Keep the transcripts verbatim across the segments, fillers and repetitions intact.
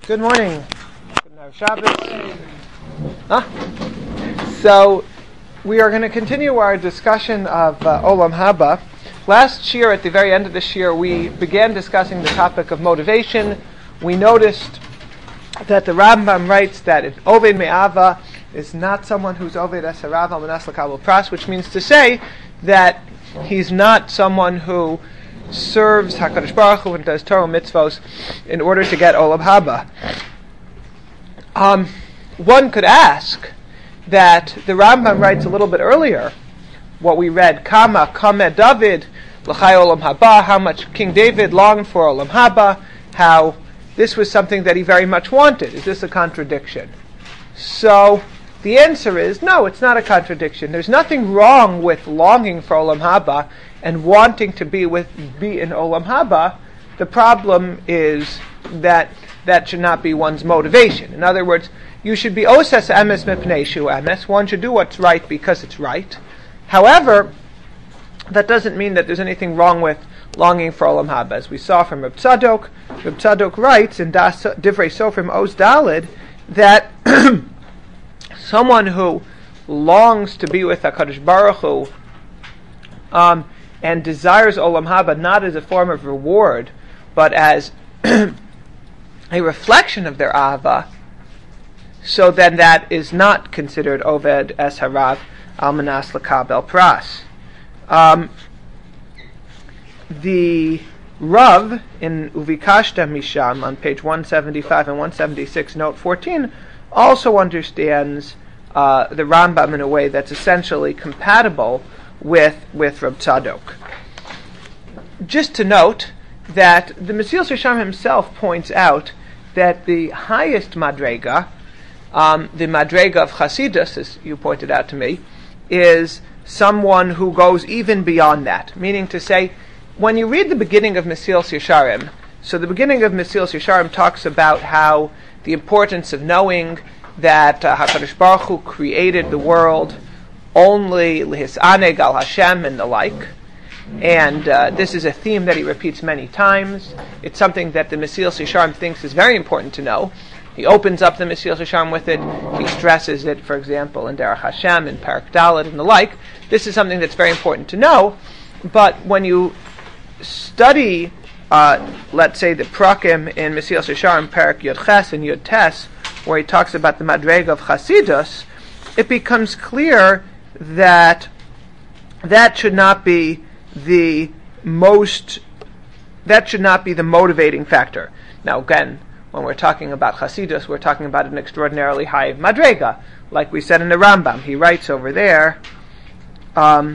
Good morning. Good night, Shabbos. Huh? So, we are going to continue our discussion of uh, Olam Haba. Last year, at the very end of this year, we began discussing the topic of motivation. We noticed that the Rambam writes that an Oved Me'ava is not someone who's Oved Es Harav Al Manas L'Kabel Pras, which means to say that he's not someone who serves HaKadosh Baruch Hu and does Torah mitzvos in order to get Olam Haba. Um, one could ask that the Rambam writes a little bit earlier, what we read, Kama Kame David L'chai Olam Haba, how much King David longed for Olam Haba, how this was something that he very much wanted. Is this a contradiction? So the answer is no, it's not a contradiction. There's nothing wrong with longing for Olam Haba and wanting to be with be in Olam Haba. The problem is that that should not be one's motivation. In other words, you should be oses emes mipnei shu emes. One should do what's right because it's right. However, that doesn't mean that there's anything wrong with longing for Olam Haba. As we saw from Reb Tzadok, Reb Tzadok writes in Das Divrei Sofrim Oz Daled that someone who longs to be with HaKadosh Baruch Hu um, and desires Olam Haba not as a form of reward, but as a reflection of their Ahava, so then that is not considered Oved Es Harav Al Manas L'Kabel Pras. Um, the Rav in Uvikashta Misham on page one seventy-five and one seventy-six, note fourteen, also understands uh, the Rambam in a way that's essentially compatible with with Reb Tzadok. Just to note that the Mesilas Yesharim himself points out that the highest Madrega, um, the Madrega of Chasidus, as you pointed out to me, is someone who goes even beyond that. Meaning to say, when you read the beginning of Mesilas Yesharim, so the beginning of Mesilas Yesharim talks about how the importance of knowing that uh, HaKadosh Baruch Hu created the world only L'Hisaneg Al Hashem and the like. And uh, this is a theme that he repeats many times. It's something that the Mesilas Yesharim thinks is very important to know. He opens up the Mesilas Yesharim with it. He stresses it, for example, in Derech Hashem, in Parak Dalet, and the like. This is something that's very important to know. But when you study, uh, let's say, the Prakim in Mesilas Yesharim, Parak Yud Ches and Yud Tes, where he talks about the Madrega of Chasidus, it becomes clear that that should not be the most, that should not be the motivating factor. Now again, when we're talking about Chasidus, we're talking about an extraordinarily high Madrega. Like we said in the Rambam, he writes over there, um,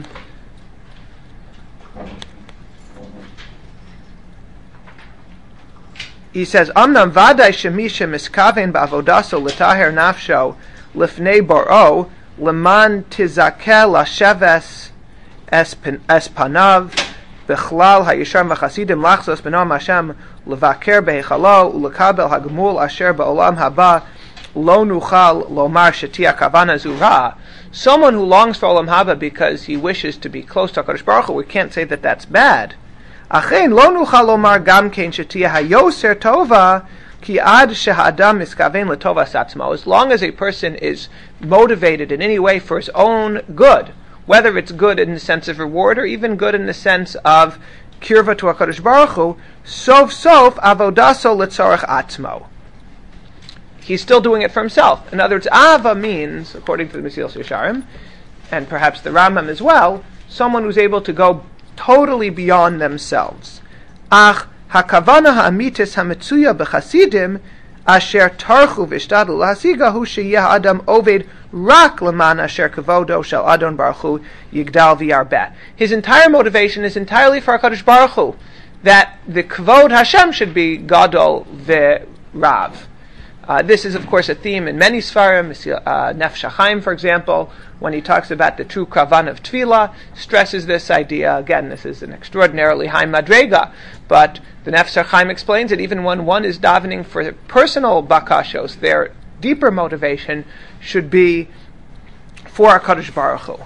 he says, Amnam vaday shemisha miskaven ba'avodaso l'taher nafsho lifnei bor'o leman tizakel lasheves espanav bechlal hayisham v'chasidim lachzos b'noam Hashem levaker behechalo ulekabel hagmul asher ba'olam haba lo nuchal lomar shetia kavana zura. Someone who longs for Olam Haba because he wishes to be close to HaKadosh Baruch Hu, we can't say that that's bad. Achen lo nuchal lomar gam kein shetia hayoser tova ki ad sheha'adam miskaven letova satzmo. As long as a person is motivated in any way for his own good, whether it's good in the sense of reward or even good in the sense of kirva to HaKadosh Baruch Hu, sof sof avodaso letzorach atzmo. He's still doing it for himself. In other words, ava means, according to the Mesilas Yesharim, and perhaps the Rambam as well, someone who's able to go totally beyond themselves. Ach hakavana ha'amitis hametzuya b'chasidim asher tarchu v'ishtadlu lahasiga hu sheyeh adam oved rak leman asher kavodo shel adon baruch hu yigdal v'yarbeh. His entire motivation is entirely for HaKadosh Baruch Hu, that the kvod Hashem should be gadol v'rav. Uh, this is, of course, a theme in many Sfarim. Uh, Nefesh HaChaim, for example, when he talks about the true kavan of tefillah, stresses this idea. Again, this is an extraordinarily high madrega, but the Nefesh HaChaim explains that even when one is davening for personal bakashos, their deeper motivation should be for HaKadosh Baruch Hu.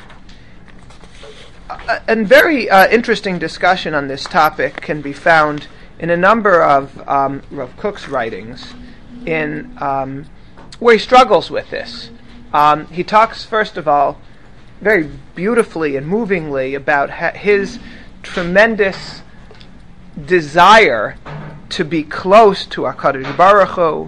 A, a very uh, interesting discussion on this topic can be found in a number of um, Rav Kook's writings. in um, where he struggles with this. Um, he talks, first of all, very beautifully and movingly about ha- his tremendous desire to be close to HaKadosh Baruch Hu.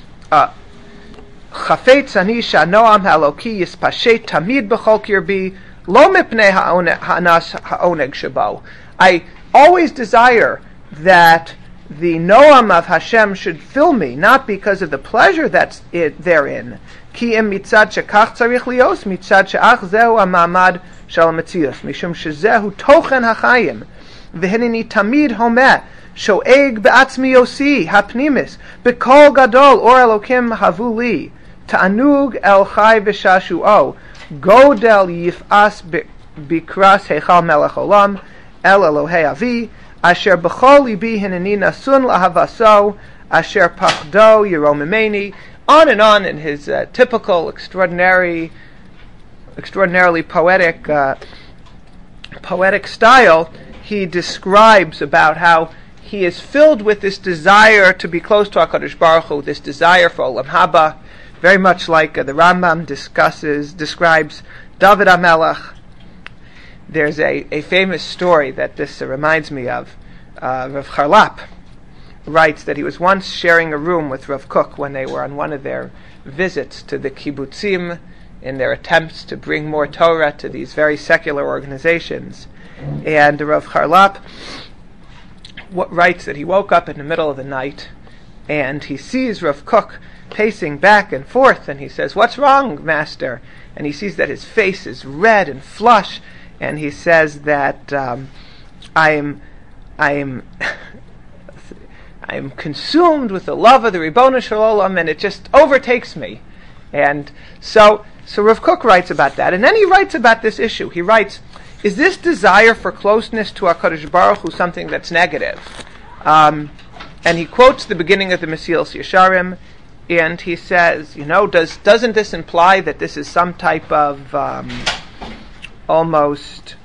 Chafetz ani shanoam ha'eloki yispashet tamid b'chol kirbi lo mipnei ha'anas ha'oneg shabo. I always desire that the Noam of Hashem should fill me, not because of the pleasure that's it therein. Ki im mitzad shekach tzarich lios, mitzad she'ach zehu ha'ma'amad shel ha'metzius, mishum shezehu tochen ha'chayim, v'hineni tamid homeh, sho'eg be'atzmi yosi, ha'pnimis, b'kol gadol, or elokim havu li, ta'anug el chai v'shashu'o, godel yif'as b'kras heichal melech olam, el Elohei avi, asher b'chol libi hineni nasun lahavaso, asher pachdo yiro mimeni, on and on in his uh, typical, extraordinary, extraordinarily poetic, uh, poetic style. He describes about how he is filled with this desire to be close to HaKadosh Baruch Hu, this desire for Olam Haba, very much like uh, the Rambam discusses, describes David HaMelech. There's a, a famous story that this uh, reminds me of. Uh, Rav Charlap writes that he was once sharing a room with Rav Kook when they were on one of their visits to the kibbutzim in their attempts to bring more Torah to these very secular organizations. And Rav Charlap w- writes that he woke up in the middle of the night and he sees Rav Kook pacing back and forth, and he says, "What's wrong, Master?" And he sees that his face is red and flush, and he says that um, I am I am I am consumed with the love of the Ribono Shel Olam, and it just overtakes me. And so, so Rav Kook writes about that, and then he writes about this issue. He writes, "Is this desire for closeness to HaKadosh Baruch Hu something that's negative?" Um, and he quotes the beginning of the Mesilas Yesharim, and he says, "You know, does doesn't this imply that this is some type of um, almost?"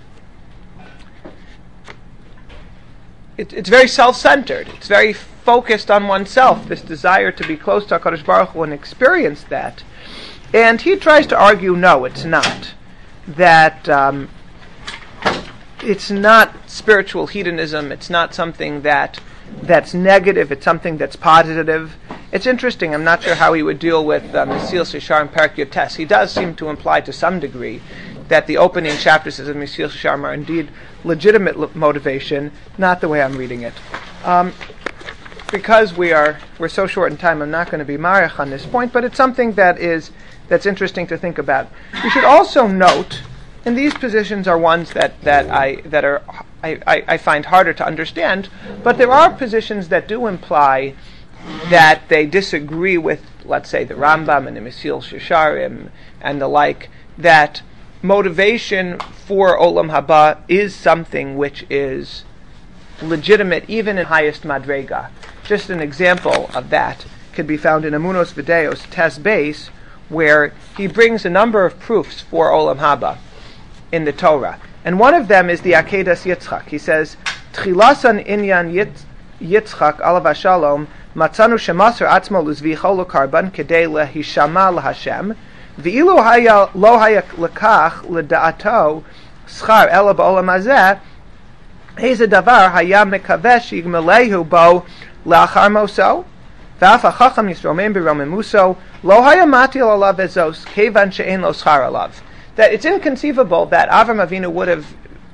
It, it's very self-centered. It's very focused on oneself, this desire to be close to HaKadosh Baruch Hu and experience that. And he tries to argue, no, it's not. That um, it's not spiritual hedonism. It's not something that that's negative. It's something that's positive. It's interesting. I'm not sure how he would deal with um, Mesilas Yesharim Perek Yud Tes. He does seem to imply to some degree that the opening chapters of Mesilas Yesharim are indeed legitimate l- motivation, not the way I'm reading it. Um, because we are we're so short in time, I'm not going to be marich on this point, but it's something that is that's interesting to think about. You should also note, and these positions are ones that, that I that are I, I, I find harder to understand, but there are positions that do imply that they disagree with, let's say, the Rambam and the Mesilas Yesharim and the like, that motivation for Olam Haba is something which is legitimate even in highest Madrega. Just an example of that could be found in Amunos Videos, Tes Beis, where he brings a number of proofs for Olam Haba in the Torah. And one of them is the Akedas Yitzchak. He says, Tchilasan inyan Yitz- Yitzchak alav shalom matzanu shemasar atzmo luzvicho karban kedei lehishama lahashem v'ilu haya lo haya lekach leda'ato schar ela ba'olam hazeh heze davar haya mekavesh yigmelehu bo la'achar moso v'af hachacham yisromein b'romim muso lo haya matil alav ezos kevan she'en lo schar alav. That it's inconceivable that Avram Avinu would have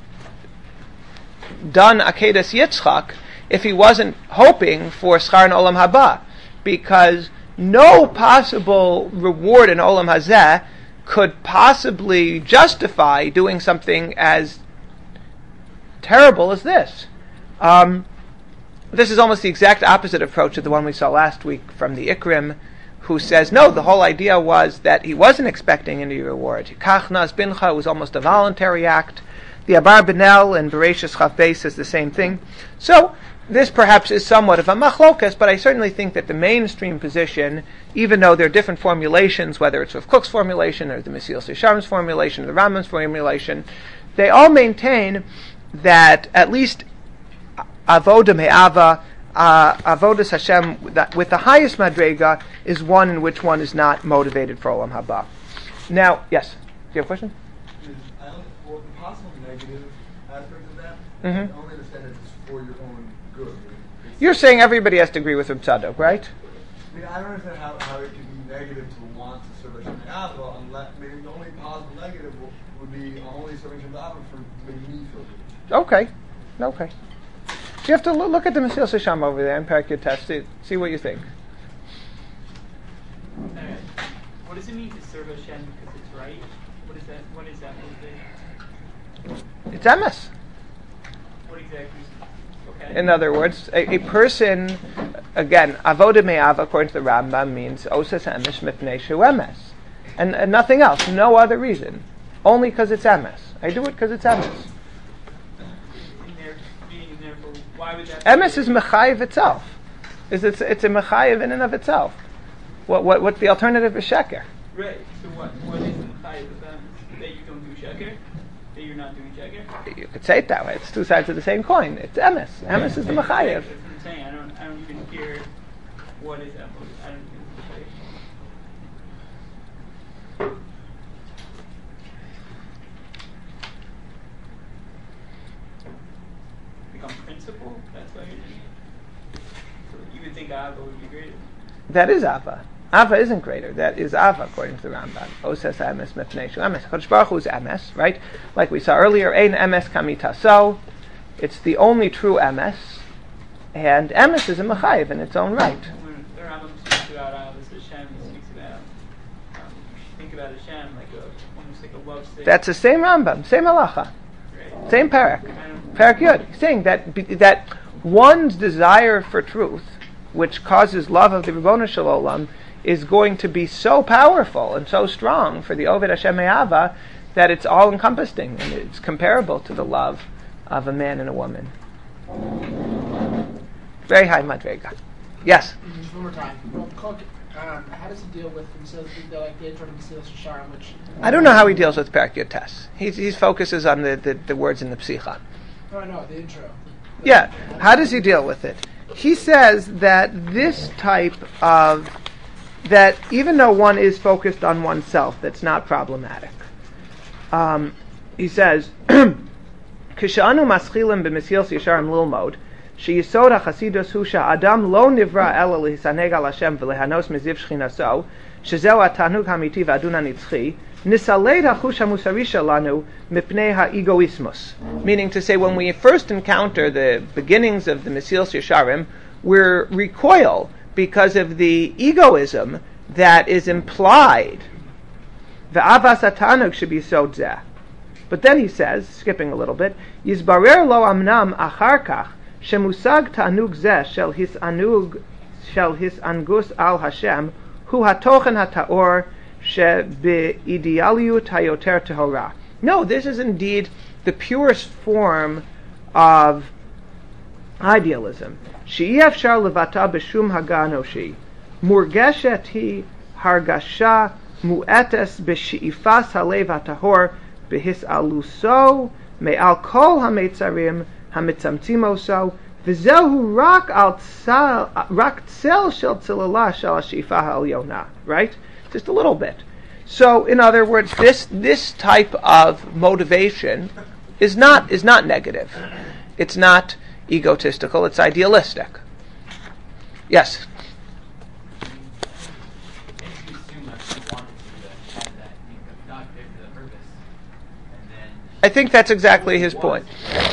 done Akedas Yitzchak if he wasn't hoping for Schar and Olam Haba, because no possible reward in Olam Hazeh could possibly justify doing something as terrible as this. Um, this is almost the exact opposite approach of the one we saw last week from the Ikrim, who says, no, the whole idea was that he wasn't expecting any reward. Kach nas bincha was almost a voluntary act. The Abar Benel and Bereshis Chaf Beis says the same thing. So, this perhaps is somewhat of a machlokas, but I certainly think that the mainstream position, even though there are different formulations, whether it's Rav Kook's formulation or the Mesilas Yesharim's formulation or the Rambam's formulation, they all maintain that at least avoda me'ava, uh, avodas Hashem that with the highest madrega is one in which one is not motivated for olam haba. Now, yes, do you have a question? I don't, well, the possible negative aspect of that, Mm-hmm. I only understand that it's for your own good. It's, You're saying everybody has to agree with Reb Tzadok, right? I mean, I don't understand how, how it could be negative to want to serve Hashem Ava, unless maybe the only possible negative would, would be only serving Hashem Ava for making me feel good. Okay, okay. So you have to lo- look at the Mesilas Yesharim over there and parak your test. See, see what you think. Alright. What does it mean to serve Hashem because it's right? What is that? What is that motivation? It's emes. What exactly? Okay. In other words, a, a person, again, avodah me'ava, according to the Rambam, means osas emes mipnei shu emes. And, and nothing else, no other reason. Only because it's emes. I do it because it's emes. In there, being in there for, why would that Emes is mechayiv itself. Is it's, it's a mechayiv in and of itself. What, what, what's the alternative is sheker? Right. So what? What is the chayyim of emes? That you don't do sheker? That you're not doing sheker? You could say it that way. It's two sides of the same coin. It's emes. Emes is the mechayiv. That's what I'm saying. I don't. I don't even hear what is that. I don't even say. Become principle. That's why you're doing it. So you would think Abba would be greater. That is Ava. Ava isn't greater. That is Ava, according to the Rambam. Oses emes mipnei shu emes. Chodesh Baruch Hu is emes, right? Like we saw earlier, ein emes kamitaso. It's the only true emes, and emes is a mechayiv in its own right. When the Rambam speaks about Avos Hashem, he speaks about um, think about Hashem like a almost like a love sick. That's the same Rambam, same halacha, Right. same parak, I don't- parak yud. He's saying that that one's desire for truth, which causes love of the Ribono Shel Olam, is going to be so powerful and so strong for the Oved Hashem Me'ava that it's all encompassing and it's comparable to the love of a man and a woman. Very high madrega. Yes. Just one more time. Well, Cook, um, how does he deal with the, the like the intro to Mesilas Yesharim, which I don't know how he deals with Parak Yud Tes. He he focuses on the, the, the words in the Psicha. no, no, the intro. Yeah. How does he deal with it? He says that this type of that even though one is focused on oneself, that's not problematic. Um, he says, "Kishanu maschilim b'mesilas yesharim lilmod, sheyisod hachasidus hu she'adam lo nivra ela lihisaneg al Hashem v'lehanos meziv shchinaso, shezeu hatanug hamiti v'adun hanitzchi, nisaled hachush hamusari shelanu mipnei ha'egoismus." Meaning to say, when we first encounter the beginnings of the Mesilas Yesharim, we're recoil because of the egoism that is implied. The avas hatanug should be sodzeh. But then he says, skipping a little bit, Yizbarer lo amnam achar kach shemusag ta'anug zeh shel his anug shel his angus al Hashem hu hatochen hataor shebe'idealiyut hayoter tehora. No, this is indeed the purest form of idealism. She'i afshar levata b'shum haga anoshi. Murgeshet hi hargasha mu'etes b'she'ifas halev hatahor b'his aluso me'al kol hametzarim hamitzamtzimoso v'zehu rak al tsal rak tzel shel tzilala shel ha'she'ifa ha'elyona. Right? Just a little bit. So, in other words, this this type of motivation is not is not negative. It's not egotistical. It's idealistic. Yes. I think that's exactly his point.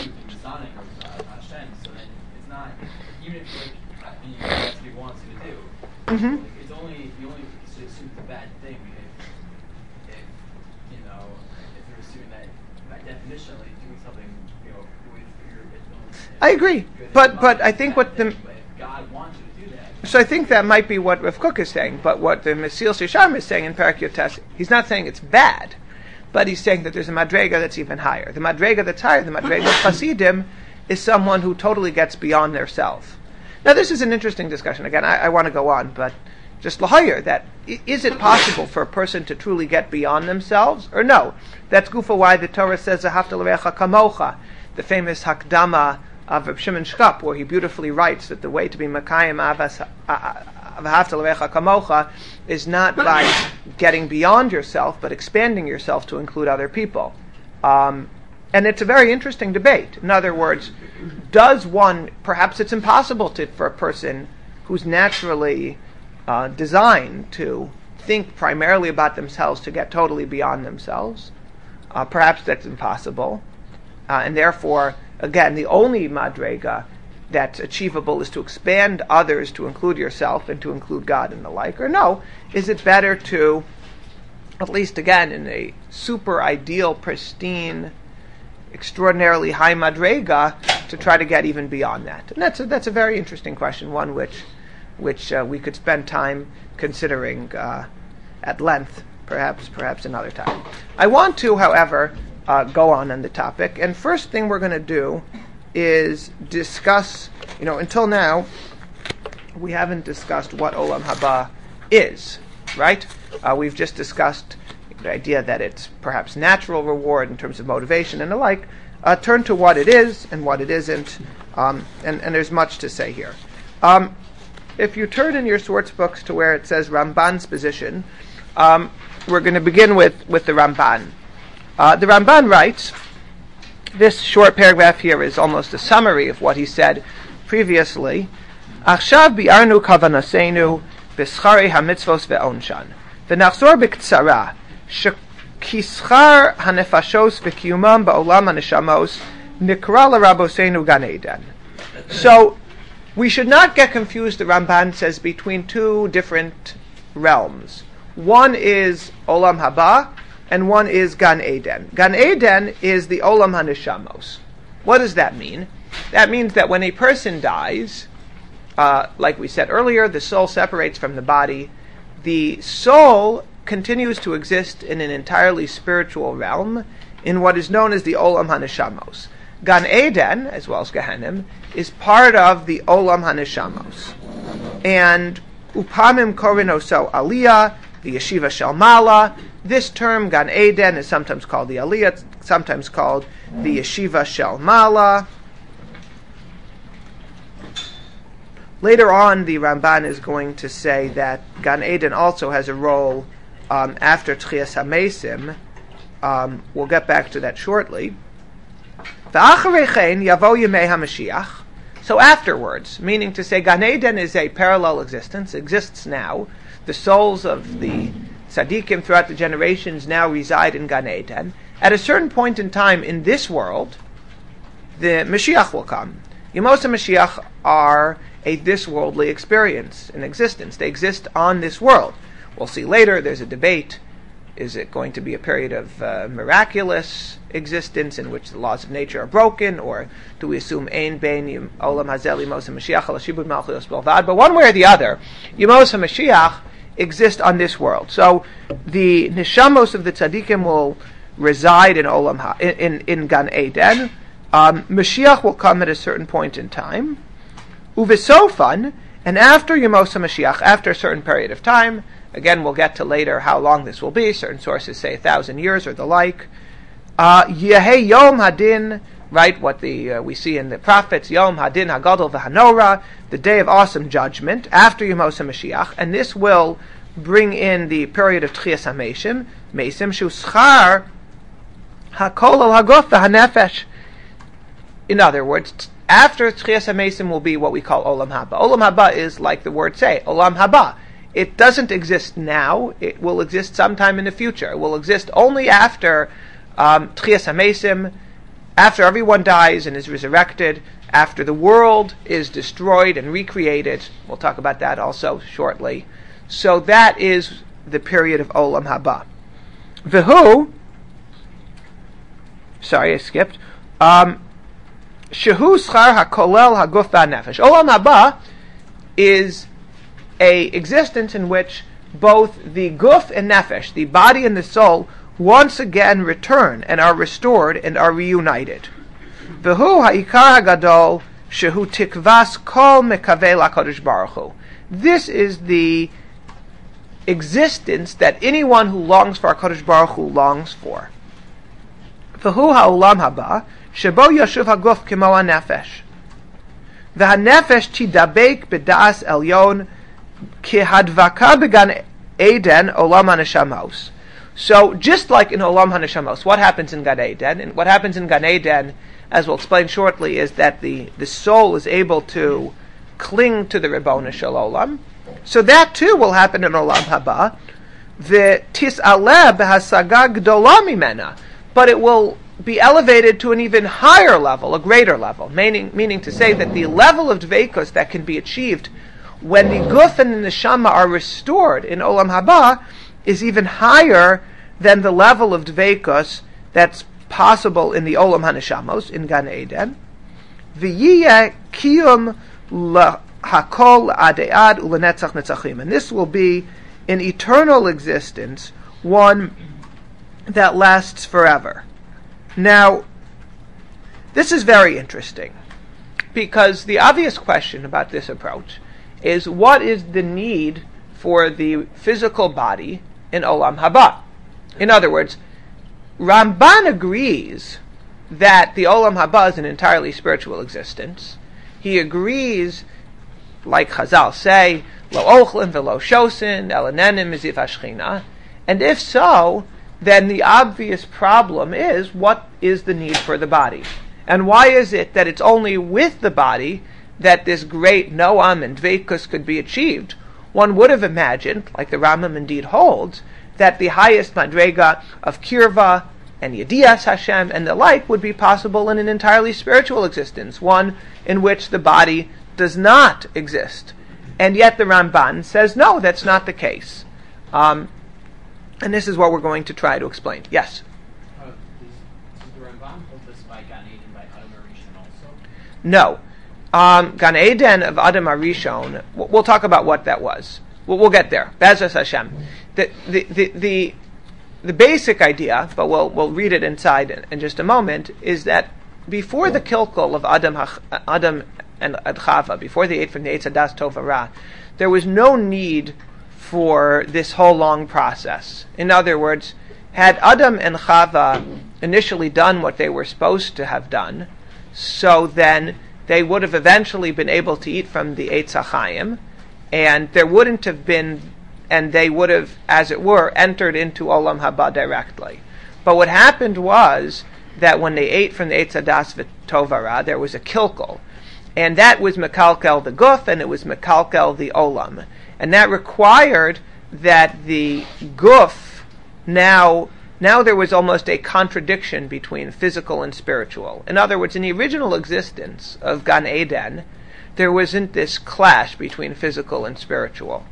Mm-hmm. It's only you only assume the bad thing if, if you know if you're assuming that by definition like doing something you know with your own. I agree, but but I think what the But if God wants you to do that. so I think that might be what Rav Kook is saying, but what the Mesilas Yesharim is saying in Parak Yud Tes, he's not saying it's bad, but he's saying that there's a madrega that's even higher. The madrega that's higher, the madrega of Hasidim, is someone who totally gets beyond their self. Now, this is an interesting discussion. Again, I, I want to go on, but just lahayr, that i- is it possible for a person to truly get beyond themselves, or no? That's gufa why the Torah says "Ahavta l'recha kamocha," the famous hakdama of Reb Shimon Shkop, where he beautifully writes that the way to be Makayim Avas V'ahavta l'recha kamocha is not by getting beyond yourself, but expanding yourself to include other people. Um, and it's a very interesting debate. In other words, does one, perhaps it's impossible to, for a person who's naturally uh, designed to think primarily about themselves to get totally beyond themselves. Uh, perhaps that's impossible. Uh, and therefore, again, the only madrega that's achievable is to expand others to include yourself and to include God and the like. Or no, is it better to, at least again, in a super ideal, pristine, extraordinarily high madrega, to try to get even beyond that? And that's a, that's a very interesting question, one which which uh, we could spend time considering uh, at length, perhaps perhaps another time. I want to, however, uh, go on on the topic, and first thing we're going to do is discuss, you know, until now, we haven't discussed what Olam Haba is, right? Uh, we've just discussed the idea that it's perhaps natural reward in terms of motivation and the like. Uh, turn to what it is and what it isn't, um, and, and there's much to say here. Um, if you turn in your Swartz books to where it says Ramban's position, um, we're going to begin with, with the Ramban. Uh, the Ramban writes, this short paragraph here is almost a summary of what he said previously. Achshav bi'arnu kavanasenu b'schari hamitzvos ve'onshan v'nachzor b'ktsara shekishar hanefashos v'kiyumam ba'olam haneshamos nikra l'rabosenu Gan Eden. So we should not get confused, the Ramban says, between two different realms. One is Olam Haba, and one is Gan Eden. Gan Eden is the Olam HaNeshamos. What does that mean? That means that when a person dies, uh, like we said earlier, the soul separates from the body. The soul continues to exist in an entirely spiritual realm, in what is known as the Olam HaNeshamos. Gan Eden, as well as Gehenim, is part of the Olam HaNeshamos. And Upamim Korinoso Aliyah, the Yeshiva Shel Mala. This term, Gan Eden, is sometimes called the Aliyah, sometimes called the Yeshiva Shel Mala. Later on, the Ramban is going to say that Gan Eden also has a role um, after Tchias HaMesim. Um, we'll get back to that shortly. So afterwards, meaning to say Gan Eden is a parallel existence, exists now. The souls of the tzaddikim throughout the generations now reside in Gan Eden. At a certain point in time in this world, the Mashiach will come. Yemos HaMashiach are a this-worldly experience, an existence. They exist on this world. We'll see later, there's a debate. Is it going to be a period of uh, miraculous existence in which the laws of nature are broken, or do we assume Ein Bein Olam Hazel Yemos HaMashiach Al Shibud Malchus Belvad? But one way or the other, Yemos HaMashiach exist on this world. So the neshamos of the tzaddikim will reside in Olam ha, in, in, in Gan Eden. Um, Mashiach will come at a certain point in time. Uvisofan, and after Yemos HaMashiach, after a certain period of time, again we'll get to later how long this will be, certain sources say a thousand years or the like, uh, Yehei Yom Hadin, right, what the uh, we see in the prophets, Yom Hadin Hagadol V'Hanora, the day of awesome judgment, after Yemos HaMashiach, and this will bring in the period of Tchias HaMesim, Mesim Shuschar HaKol Al Haguf V'Hanefesh. In other words, after Tchias HaMesim will be what we call Olam Haba. Olam Haba is, like the word say, Olam Haba. It doesn't exist now, it will exist sometime in the future. It will exist only after um, Tchias HaMesim, after everyone dies and is resurrected, after the world is destroyed and recreated. We'll talk about that also shortly. So that is the period of Olam Haba. V'hu, sorry I skipped, um, Shehu Schar HaKolel HaGuf VaNefesh. Olam Haba is a existence in which both the guf and nefesh, the body and the soul, once again return and are restored and are reunited. V'hu ha'ikar hagadol shehu tikvas kol mekaveh l'HaKadosh Baruch Hu. This is the existence that anyone who longs for HaKadosh Baruch Hu longs for. V'hu ha'olam haba shebo yashuv haguf kimo ha'nefesh. V'hanefesh tidabek b'das elyon kihadvaka began Eden olam haneshamos. So, just like in Olam HaNeshamos, what happens in Gan Eden? And what happens in Gan Eden, as we'll explain shortly, is that the, the soul is able to cling to the Ribono Shel Olam. So that too will happen in Olam Haba. The Tis'aleh b'hasaga gdola mimena. But it will be elevated to an even higher level, a greater level. Meaning, meaning to say that the level of Dveikus that can be achieved when the Guf and the Neshama are restored in Olam Haba is even higher than the level of Dveikus that's possible in the Olam HaNeshamos, in Gan Eden. V'yiyeh kiyum lahakol adead ulenetzach netzachim. And this will be an eternal existence, one that lasts forever. Now, this is very interesting, because the obvious question about this approach is, what is the need for the physical body in Olam Haba? In other words, Ramban agrees that the Olam Haba is an entirely spiritual existence. He agrees, like Chazal say, lo ochlin velo shosin, elanenim mizif hashchina. And if so, then the obvious problem is, what is the need for the body? And why is it that it's only with the body that this great Noam and Dveikus could be achieved? One would have imagined, like the Rambam indeed holds, that the highest madrega of Kirva and Yedias Hashem and the like would be possible in an entirely spiritual existence, one in which the body does not exist. And yet the Ramban says, no, that's not the case. Um, and this is what we're going to try to explain. Yes? Uh, does, does the Ramban hold this by Gan Eden, by Adam Arishon also? No. Um, Gan Eden of Adam Arishon, we'll talk about what that was. We'll, we'll get there. Bezras Hashem. The, the, the, the, the basic idea, but we'll, we'll read it inside in, in just a moment, is that before the kilkul of Adam, Adam and Chava, before they ate from the Eitz Hadas Tov Ra, there was no need for this whole long process. In other words, had Adam and Chava initially done what they were supposed to have done, so then they would have eventually been able to eat from the Eitz HaChaim, and there wouldn't have been, and they would have, as it were, entered into Olam Haba directly. But what happened was that when they ate from the Eitz Hadas Tov Ra, there was a kilkel, and that was mekalkel the guf, and it was mekalkel the olam, and that required that the guf now now there was almost a contradiction between physical and spiritual. In other words, in the original existence of Gan Eden, there wasn't this clash between physical and spiritual.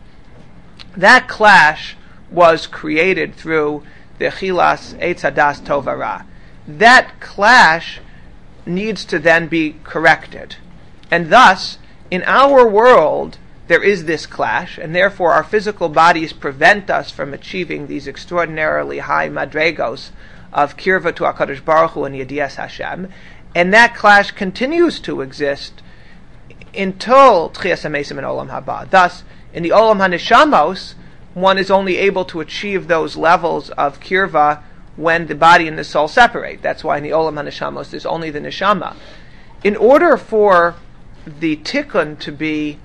That clash was created through the Chilas Eitz Hadas Tov Ra. That clash needs to then be corrected. And thus, in our world, there is this clash, and therefore our physical bodies prevent us from achieving these extraordinarily high madregos of Kirva to HaKadosh Baruch Hu and Yedias Hashem, and that clash continues to exist until Tchias HaMesim and Olam Haba. Thus, in the Olam HaNeshamos, one is only able to achieve those levels of Kirva when the body and the soul separate. That's why in the Olam HaNeshamos there's only the Neshama. In order for the tikkun to be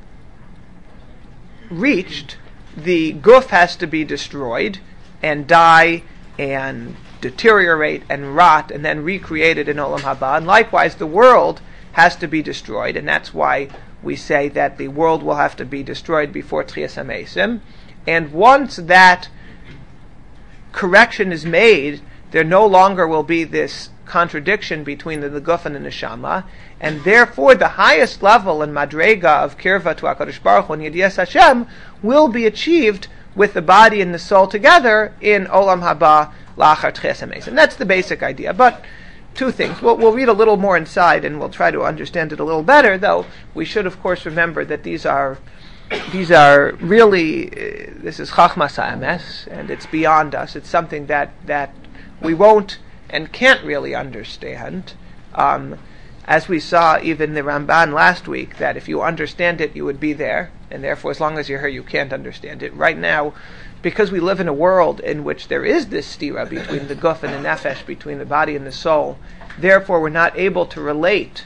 reached, the guf has to be destroyed and die and deteriorate and rot and then recreated in Olam Haba. And likewise, the world has to be destroyed, and that's why we say that the world will have to be destroyed before Tchias HaMesim. And once that correction is made, there no longer will be this contradiction between the, the guf and the neshama, and therefore the highest level in madrega of kirva to HaKadosh Baruch Hu and Yedias Hashem will be achieved with the body and the soul together in Olam Haba la'achar Tchias HaMesim. That's the basic idea. But two things. We'll, we'll read a little more inside, and we'll try to understand it a little better. Though we should, of course, remember that these are these are really uh, this is chachmas ha'emes, and it's beyond us. It's something that that we won't and can't really understand. Um, as we saw even the Ramban last week, that if you understand it, you would be there, and therefore as long as you're here, you can't understand it. Right now, because we live in a world in which there is this stira between the guf and the nefesh, between the body and the soul, therefore we're not able to relate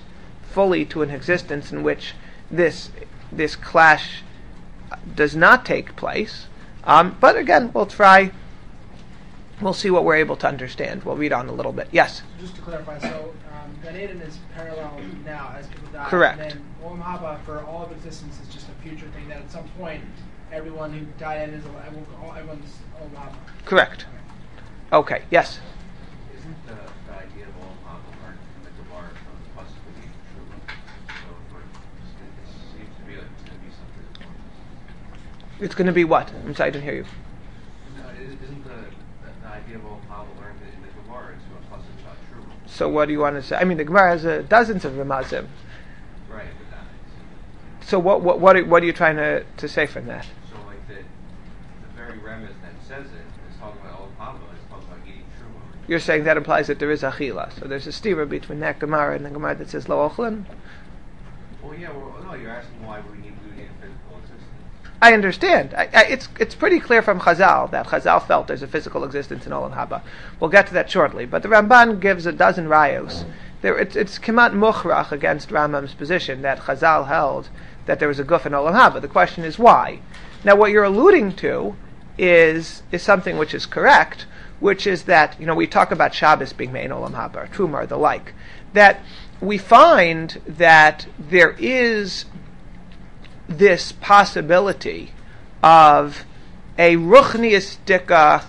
fully to an existence in which this this clash does not take place. Um, but again, we'll try. We'll see what we're able to understand. We'll read on a little bit. Yes? Just to clarify, so um, Gan Eden is parallel now as people die. Correct. And then Olam Haba, for all of existence, is just a future thing that at some point, everyone who died in is everyone, everyone's Olam Haba. Correct. Okay. Yes? Isn't the, the idea of Olam Haba learned from the Gemara from the Pasuk of Eden Truma? So for, it seems to be like it's going to be something. It's going to be what? I'm sorry, I didn't hear you. No, isn't the the idea of Olam Haba learned in the Gemara into a Pasuk about Truma? So what do you want to say? I mean, the Gemara has uh, dozens of Ramazim. Right, but that So what what what are, what are you trying to, to say from that? so like the the very remez that says it is talking about Olam Haba, it's talking about eating Truma. You're saying that implies that there is achila. So there's a stira between that Gemara and the Gemara that says lo ochlin. Well, yeah, well, no, you're asking why we need to need a physical existence. I understand. I, I, it's it's pretty clear from Chazal that Chazal felt there's a physical existence in Olam Haba. We'll get to that shortly. But the Ramban gives a dozen rayos. There, it's it's kemat mukhrach against Rambam's position that Chazal held that there was a guf in Olam Haba. The question is why. Now, what you're alluding to is is something which is correct, which is that, you know, we talk about Shabbos being made in Olam Haba, or Truma, or the like, that we find that there is this possibility of a ruchniistic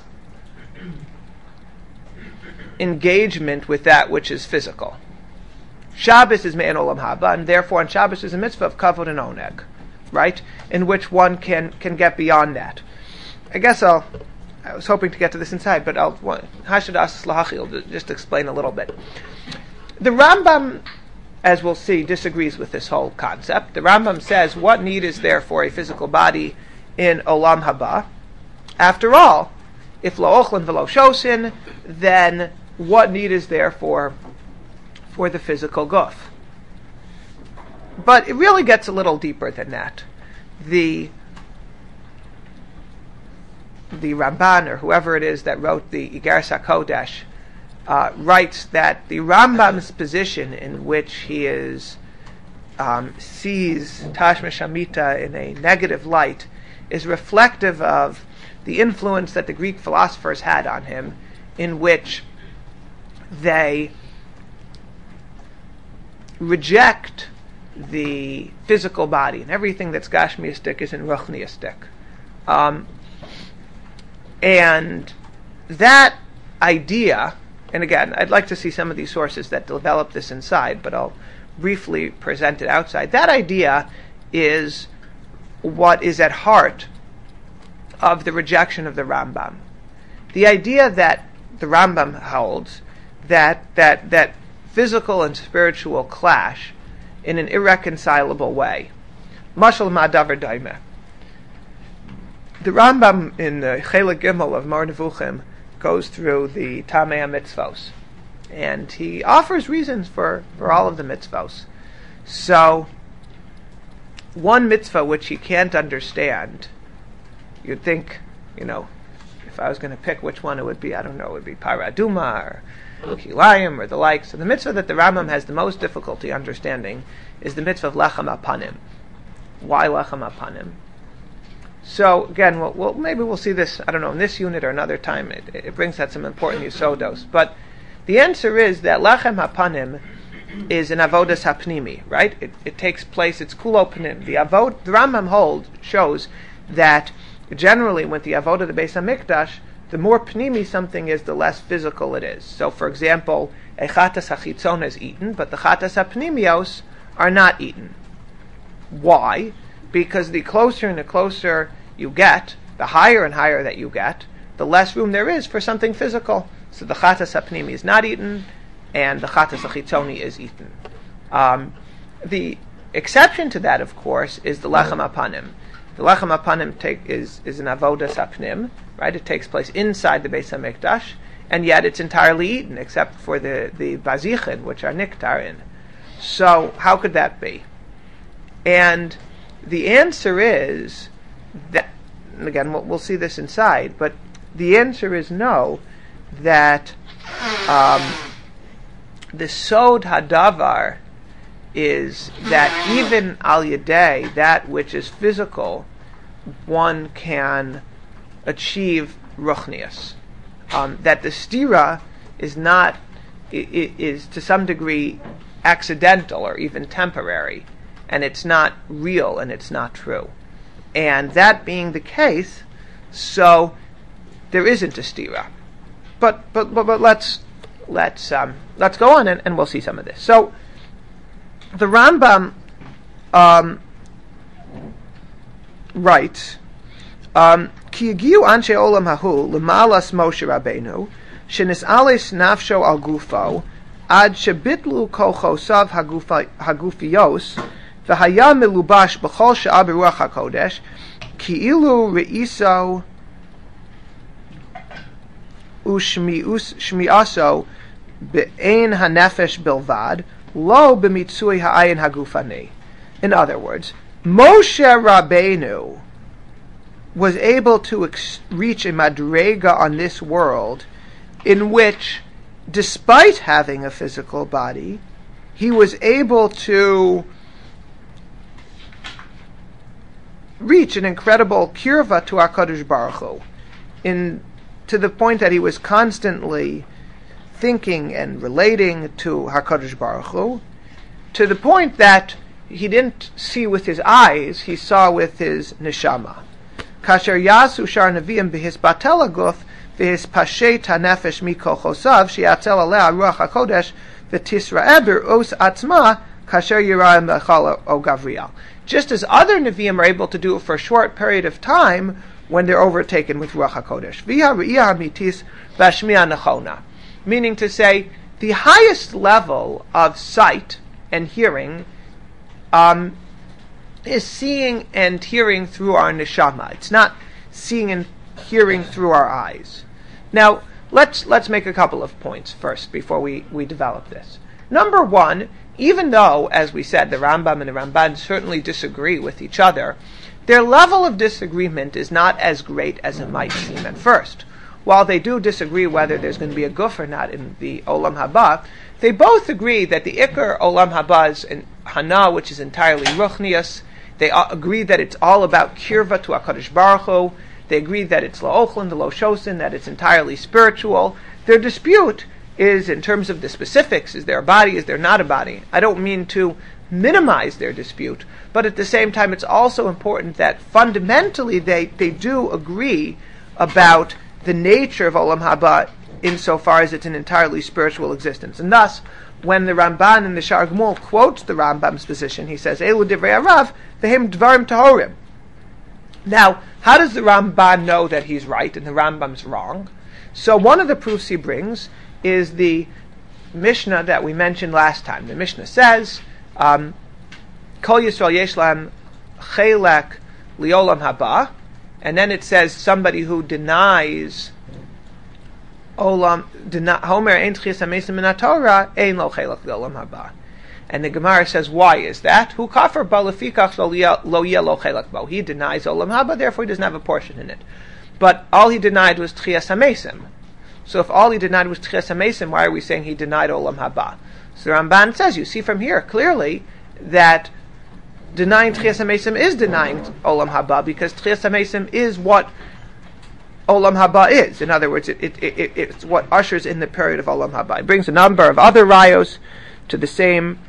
engagement with that which is physical. Shabbos is made in Olam Haba, and therefore on Shabbos is a mitzvah of kavod and oneg, right? In which one can, can get beyond that. I guess I'll, I was hoping to get to this inside, but I'll, Hashad Asas Lahachil, just explain a little bit. The Rambam, as we'll see, disagrees with this whole concept. The Rambam says, what need is there for a physical body in Olam Haba? After all, if lo ochlin v'lo shosin, then what need is there for, for the physical guf? But it really gets a little deeper than that. The the Ramban, or whoever it is that wrote the Igeres HaKodesh, uh, writes that the Rambam's position in which he is um, sees Tashma Shamita in a negative light is reflective of the influence that the Greek philosophers had on him, in which they reject the physical body, and everything that's gashmiistic is in ruchniistic. Um, and that idea, and again, I'd like to see some of these sources that develop this inside, but I'll briefly present it outside. That idea is what is at heart of the rejection of the Rambam. The idea that the Rambam holds that that that physical and spiritual clash in an irreconcilable way. Mashal ma'adavar daimeh. The Rambam in the Chelik Gimel of Mar Nevuchim goes through the Tamei HaMitzvos, and he offers reasons for, for all of the mitzvos. So, one mitzvah which he can't understand, you'd think, you know, if I was going to pick which one it would be, I don't know, it would be Paraduma or Kilayim or the like. So the mitzvah that the Rambam has the most difficulty understanding is the mitzvah of Lechem Apanim. Why Lechem Apanim? So again, we'll, we'll, maybe we'll see this, I don't know, in this unit or another time. It, it brings out some important yusodos. But the answer is that Lechem Hapanim is an avodas hapnimi, right? It, it takes place, it's kulo panim. The avod, the Rambam hold shows that generally with the avodah of the Beis HaMikdash, the more pnimi something is, the less physical it is. So for example, a chatas hachitzon is eaten, but the chatas hapnimios are not eaten. Why? Because the closer and the closer you get, the higher and higher that you get, the less room there is for something physical. So the chatas hapnimi is not eaten, and the chatas hachitzoni is eaten. Um, the exception to that, of course, is the lechem apanim. The lechem apanim take, is, is an avodas hapnim, right? It takes place inside the Beis HaMikdash, and yet it's entirely eaten, except for the, the bazichin, which are niktarin. So how could that be? And the answer is that, and again, we'll, we'll see this inside, but the answer is no, that um, the sod hadavar is that even al yadei, that which is physical, one can achieve ruchnius. Um, that the stira is not i- is to some degree accidental or even temporary, and it's not real and it's not true. And that being the case, so there isn't a stira. But but but, but let's let's um, let's go on and, and we'll see some of this. So the Rambam um, writes, um, Ki yagiu anshe olam hahu l'malas Moshe Rabbeinu shenis'alis nafsho al gufo ad shebitlu kol chosav hagufa- hagufiyos v'haya milubash b'chol she'a b'ruach hakodesh ki ilu re'iso u'shmi'aso be'ein hanefesh bilvad lo b'mitzui ha'ayin hagufani. In other words, Moshe Rabbeinu was able to ex- reach a madrega on this world in which, despite having a physical body, he was able to reach an incredible kirva to HaKadosh Baruch Hu, in to the point that he was constantly thinking and relating to HaKadosh Baruch Hu, to the point that he didn't see with his eyes, he saw with his neshama. Kasher yasu shar neviim b'his batelaguf v'his pashet hanefesh mikol chosav shiatzel aleh ruach hakodesh v'tisra eber os atzma kasher yirayim mechal o Gavriel. Just as other neviim are able to do it for a short period of time when they're overtaken with ruach hakodesh. V'ha re'iyah mitis v'ashmiya nechona. Meaning to say, the highest level of sight and hearing um, is seeing and hearing through our neshama. It's not seeing and hearing through our eyes. Now, let's let's make a couple of points first before we, we develop this. Number one, even though, as we said, the Rambam and the Ramban certainly disagree with each other, their level of disagreement is not as great as it might seem at first. While they do disagree whether there's going to be a guf or not in the Olam Haba, they both agree that the Iker Olam Haba is in Hana, which is entirely Ruchnius. They agree that it's all about Kirva to HaKadosh Baruch Hu. They agree that it's La'ochlin, the Lo Shosin, that it's entirely spiritual. Their dispute is, in terms of the specifics, is there a body, is there not a body? I don't mean to minimize their dispute, but at the same time it's also important that fundamentally they, they do agree about the nature of Olam Haba insofar as it's an entirely spiritual existence. And thus, when the Ramban in the Shar Gmul quotes the Rambam's position, he says, Elu divrei Arav, v'hem dvarim tahorim. Now, how does the Ramban know that he's right and the Rambam's wrong? So one of the proofs he brings is the Mishnah that we mentioned last time. The Mishnah says, um, Kol Yisrael yesh lahem chelek liolam haba, and then it says somebody who denies Olam, Homer ein tchias hamesim min haTorah ein lo chelek liolam haba. And the Gemara says, why is that? Hu kafar ba lefikach lo yeh lo chelek bo. He denies Olam Haba, therefore he doesn't have a portion in it. But all he denied was tchias hamesim. So if all he denied was tchias hamesim, why are we saying he denied Olam Haba? So the Ramban says, you see from here clearly that denying tchias hamesim is denying Olam Haba, because tchias hamesim is what Olam Haba is. In other words, it, it, it, it's what ushers in the period of Olam Haba. It brings a number of other rayos to the same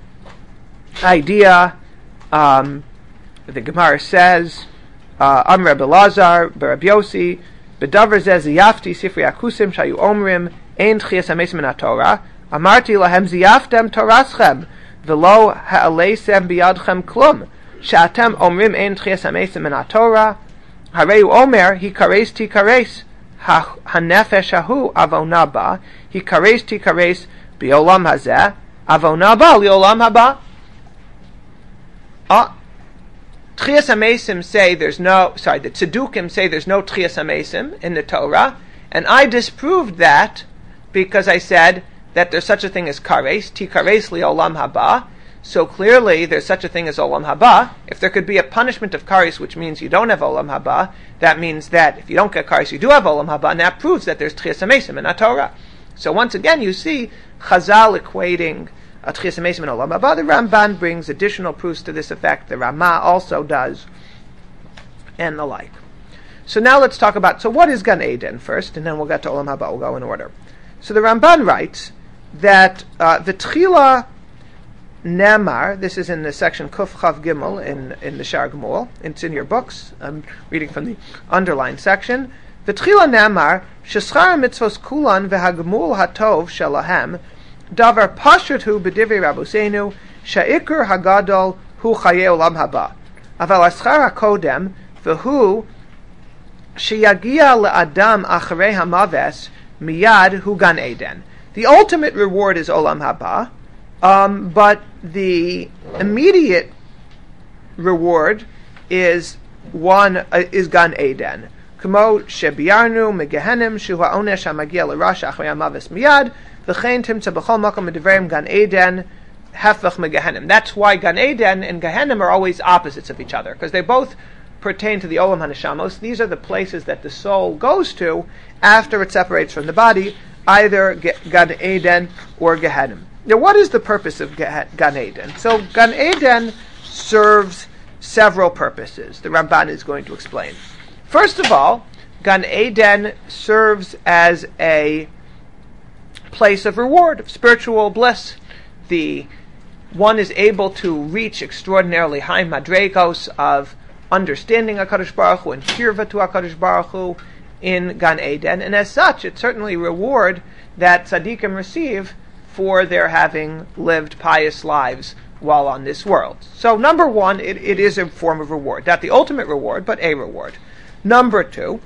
idea. Um, the Gemara says, Am Reb Elazar, Berab Yosi, Bedavar zeh ziyafti sifri akusim shayu omrim ein tchias hamesim min haTorah, amarti lahem ziyaftem toraschem, v'lo ha'aleisem biyadchem klum, she'atem omrim ein tchias hamesim min haTorah, hareu omer hikares tikares, hanefesh hahu avona ba, hikares tikares biolam hazeh, avona ba liolam haba. Ah, Tchias HaMesim say there's no, sorry, the Tzedukim say there's no Tchias HaMesim in the Torah, and I disproved that because I said that there's such a thing as Kares, Tikares li Olam Haba, so clearly there's such a thing as Olam Haba. If there could be a punishment of Kares, which means you don't have Olam Haba, that means that if you don't get Kares, you do have Olam Haba, and that proves that there's Tchias HaMesim in the Torah. So once again, you see Chazal equating uh, Tchias HaMesim in Olam Haba. The Ramban brings additional proofs to this effect. The Ramah also does, and the like. So now let's talk about, so what is Gan Eden first, and then we'll get to Olam Haba. We'll go in order. So the Ramban writes that uh, the Tchila Nemar, this is in the section Kuf Chav Gimel in, in the Shar Gmul, it's in your books, I'm reading from the underlined section. The Tchila Nemar, Sheschar mitzvos kulan v'hagmul hatov shelahem, davar pashut hu b'divrei Rabbeinu, she'ikr hagadol hu chaye olam haba. Aval aschar hakodem, v'hu sheyagia le'adam acharei hamaves, miyad hu Gan Eden. The ultimate reward is olam haba, um, but the immediate reward is one uh, is Gan Eden. Kmo shebiarnu megehenim shu ha'onesh ha'magia l'rash achrei hamaves miyad v'chein timtza b'chol makom medivreim Gan Eden hefech megehenim. That's why Gan Eden and Gehenim are always opposites of each other, because they both pertain to the Olam HaNeshamos. These are the places that the soul goes to after it separates from the body, either Gan Eden or Gehenim. Now, what is the purpose of Gan Eden? So, Gan Eden serves several purposes. The Ramban is going to explain. First of all, Gan Eden serves as a place of reward, of spiritual bliss. The one is able to reach extraordinarily high madregos of understanding HaKadosh Baruch Hu and kirva to HaKadosh Baruch Hu in Gan Eden, and as such, it's certainly a reward that tzaddikim receive for their having lived pious lives while on this world. So, number one, it, it is a form of reward. Not the ultimate reward, but a reward. Number two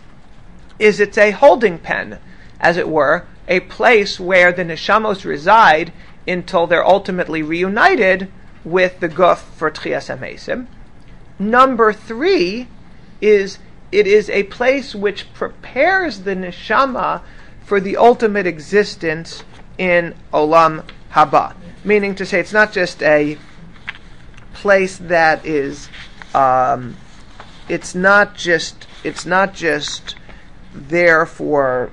is it's a holding pen, as it were, a place where the neshamos reside until they're ultimately reunited with the guf for Tchias HaMesim. Number three is it is a place which prepares the neshama for the ultimate existence in Olam Haba. Meaning to say, it's not just a place that is, um, it's not just, it's not just there for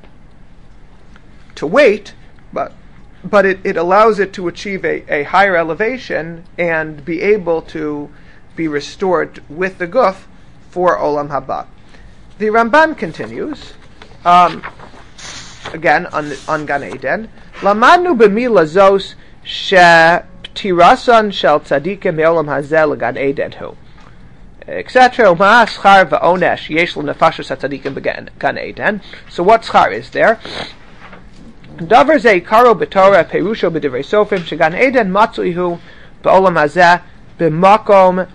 to wait, but but it, it allows it to achieve a, a higher elevation and be able to be restored with the guf for Olam Haba. The Ramban continues, um, again on, on Gan Eden, Lamadnu b'mila zos she'ptirasan shel tzadikim me'olam hazeh l'Gan Eden hu, et cetera. U'ma schar v'onesh yesh l'nefashos hatzadikim b'Gan Eden. So what schar is there? Davar ze karo b'torah perusho b'divrei sofrim she'Gan Eden matzuihu b'olam hazeh b'makom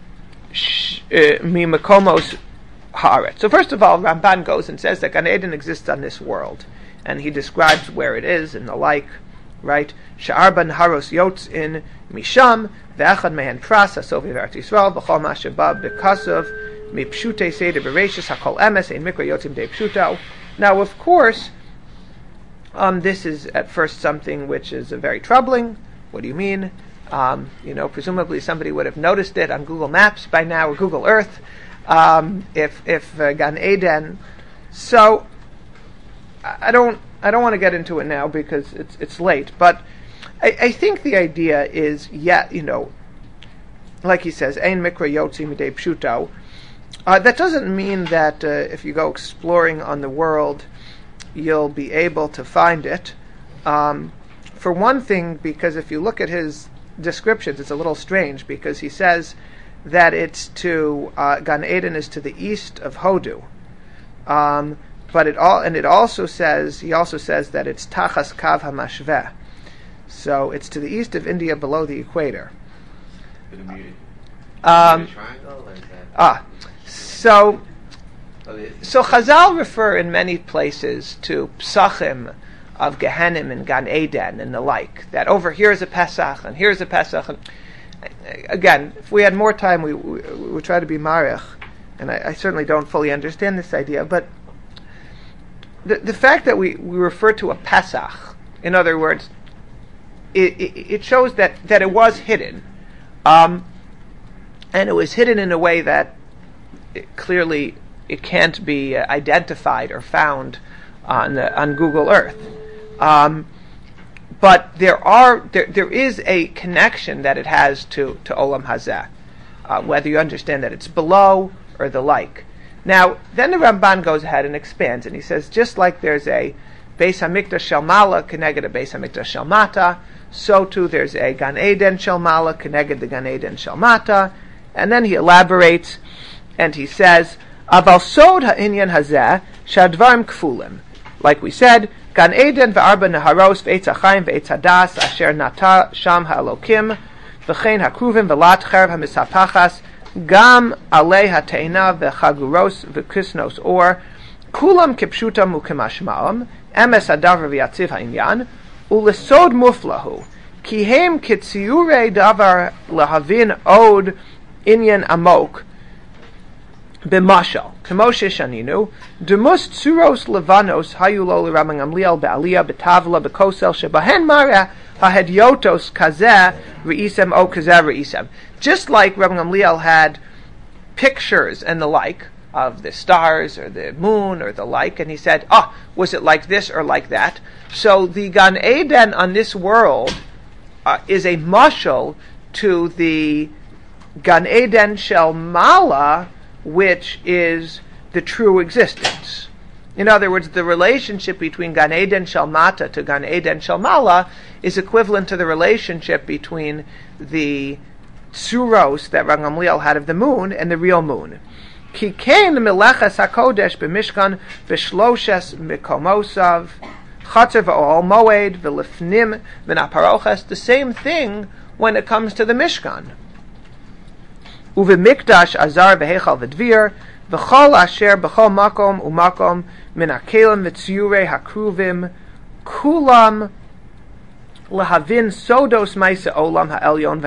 mimakomos haaretz. So first of all, Ramban goes and says that Gan Eden exists on this world, and he describes where it is and the like, right? She'arban haros yotz in misham ve'echad mehen pras hasovi v'eretz Yisrael v'chol ma sheba b'kasav mipshutei seder b'reishis hakol emes ein mikra yotzim de pshuto. Now, of course, um, this is at first something which is uh, very troubling. What do you mean? Um, you know, presumably somebody would have noticed it on Google Maps by now, or Google Earth, um, if if uh, Gan Eden. So I don't I don't want to get into it now because it's it's late. But I, I think the idea is, yeah, you know, like he says, Ein mikra yotzi midei pshuto. Uh, that doesn't mean that uh, if you go exploring on the world, you'll be able to find it. Um, for one thing, because if you look at his descriptions, it's a little strange, because he says that it's to uh, Gan Eden is to the east of Hodu, um, but it all and it also says he also says that it's Tachas Kav Hamashveh, so it's to the east of India, below the equator. Um, ah, so so Chazal refer in many places to psachim of Gehenim and Gan Eden and the like, that over here is a Pesach and here's a Pesach. And again, if we had more time, we, we, we would try to be marich, and I, I certainly don't fully understand this idea, but the, the fact that we, we refer to a Pesach, in other words, it, it, it shows that, that it was hidden, um, and it was hidden in a way that it clearly it can't be uh, identified or found on, uh, on Google Earth. Um, but there are there there is a connection that it has to to Olam Hazeh, uh, whether you understand that it's below or the like. Now, then the Ramban goes ahead and expands, and he says, just like there's a Beis Hamikdash Shel Mala connected a Beis Hamikdash Shel Mata, so too there's a Gan Eden Shel Mala connected the Gan Eden Shel Mata, and then he elaborates, and he says, Aval Sod Ha'inyan Hazeh Shadvarim Kfulim. Like we said, Gan Eden ve'arba neharos ve'etz ha'chaim ve'etz hadas asher nata sham ha'elokim v'chein ha'kruvim ve'lat cherv ha'misapachas gam alei ha'teina ve'chaguros ve'kisnos or kulam kipshutam u'kemashma'am emes hadavar v'yatziv ha'inyan u'lesod muflahu ki hem kitziurei davar lehavin od inyan amok b'mashal k'moshe shaninu demus tsuros levanos hayulo l'Rabban Gamliel be'aliyah betavla bekosel shebahen mara ha'hedyotos kazeh re'isem o kazeh re'isem. Just like Rabban Gamliel had pictures and the like of the stars or the moon or the like, and he said, ah, oh, was it like this or like that? So the Gan Eden on this world uh, is a mashal to the Gan Eden Shel Mala, which is the true existence. In other words, the relationship between Gan Eden Shel Mata to Gan Eden Shel Mala is equivalent to the relationship between the tsuros that Rabban Gamliel had of the moon and the real moon. Ki kein meleches hakodesh b'mishkan v'shloshes mikomosav chatzer v'ol moed v'lifnim v'naparoches. The same thing when it comes to the Mishkan. Uv'mikdash azar v'hechal v'dvir v'chol asher b'chol makom u'makom min ha'kelim v'tziurei ha'kruvim kulam lehavin sodos ma'ase olam ha'elyon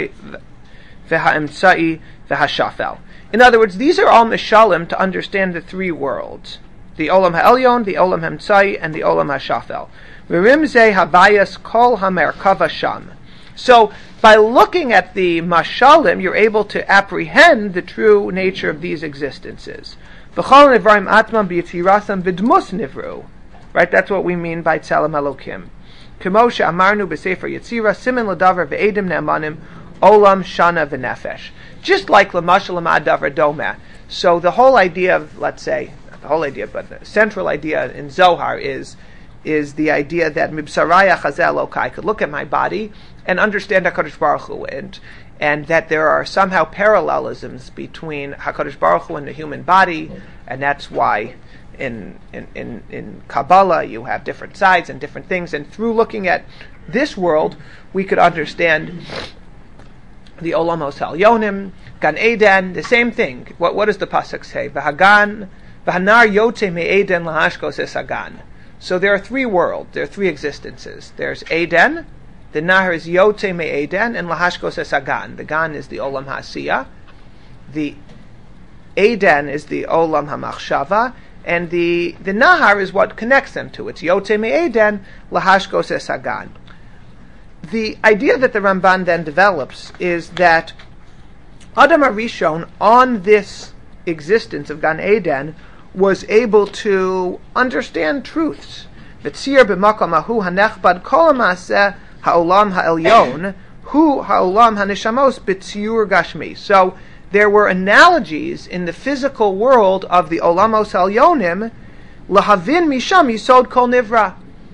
v'ha'emtzai v'ha'shafel. In other words, these are all mishalim to understand the three worlds: the olam ha'elyon, the olam ha'emtzai, and the olam ha'shafel. V'rimzei havayas kol ha'merkava sham. So, by looking at the mashalim, you're able to apprehend the true nature of these existences. V'chol nivraim atman b'yitzirasam v'dmus nivru. Right, that's what we mean by tzelem Elokim. K'moshe amarnu b'sefer Yetzira simin l'davar v'edim ne'amanim olam shana v'nefesh. Just like l'mashal l'mad davar doma. So the whole idea of, let's say, not the whole idea, but the central idea in Zohar is is the idea that mibsaraya chazeh Elokai could look at my body and understand HaKadosh Baruch Hu, and, and that there are somehow parallelisms between HaKadosh Baruch Hu and the human body, and that's why in, in, in, in Kabbalah you have different sides and different things, and through looking at this world we could understand the Olamos Halyonim, Gan Eden, the same thing. What, what does the Pasuk say? V'hagan, v'hanar yotze me'eden lahashkos es hagan. So there are three worlds, there are three existences. There's Eden, the Nahar is Yotze Me Eden, and Lahashkos es Hagan. The Gan is the Olam HaSiyah, the Eden is the Olam HaMachshava, and the, the Nahar is what connects them to. It's Yotze Me Eden, Lahashkos es Hagan. The idea that the Ramban then develops is that Adam HaRishon, on this existence of Gan Eden, was able to understand truths. V'tzir b'makom ahu hanechbad kol ha'maseh ha'olam ha'elyon hu ha'olam ha'neshamos b'tziur gashmi. So there were analogies in the physical world of the olamos ha'elyonim lahavin misham yisod kol nivra,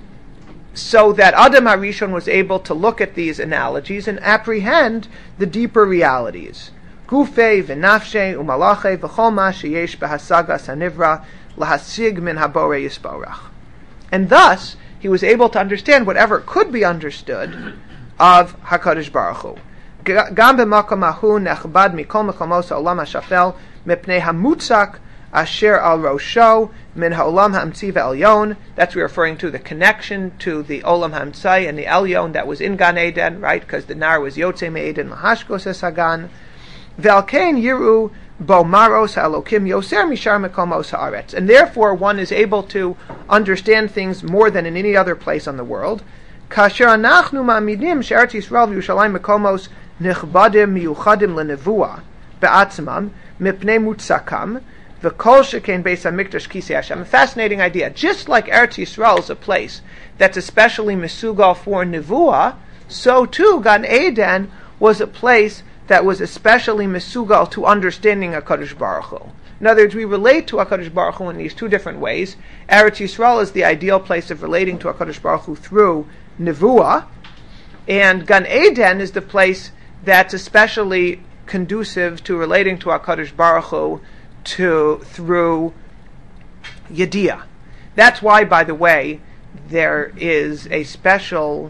so that Adam HaRishon was able to look at these analogies and apprehend the deeper realities. Gufei v'nafshei u'malachei v'chol ma sheyesh b'hasagas hanivra lahasig min habore yisborach. And thus, he was able to understand whatever could be understood of HaKadosh Baruch Hu. Gam b'makom ahu nechbad mikol mekomos ha'olam ha'shafel mipnei hamutzak asher al rosho min ha'olam ha'emtzi ve'elyon. That's referring to the connection to the olam ha'emtzai and the elyon that was in Gan Eden, right? Because the nar was Yotze Me'eden lahashkos es hagan. Velkein yiru bo maros ha'elokim yoser mishar mekomos ha'aretz. And therefore one is able to understand things more than in any other place on the world. Kasher anachnu ma'amidim she'eretz Yisrael v'Yushalayim mekomos nichbadim miyuchadim lenevua be'atzmam mipnei mutzakam The Kol Shekain Beis Hamikdash Kisei Hashem. A fascinating idea. Just like Eretz Yisrael is a place that's especially Mesugal for Nevuah, so too Gan Eden was a place that was especially Mesugal to understanding HaKadosh Baruch Hu. In other words, we relate to HaKadosh Baruch Hu in these two different ways. Eretz Yisrael is the ideal place of relating to HaKadosh Baruch Hu through Nevuah, and Gan Eden is the place that's especially conducive to relating to HaKadosh Baruch Hu to, through Yediyah. That's why, by the way, there is a special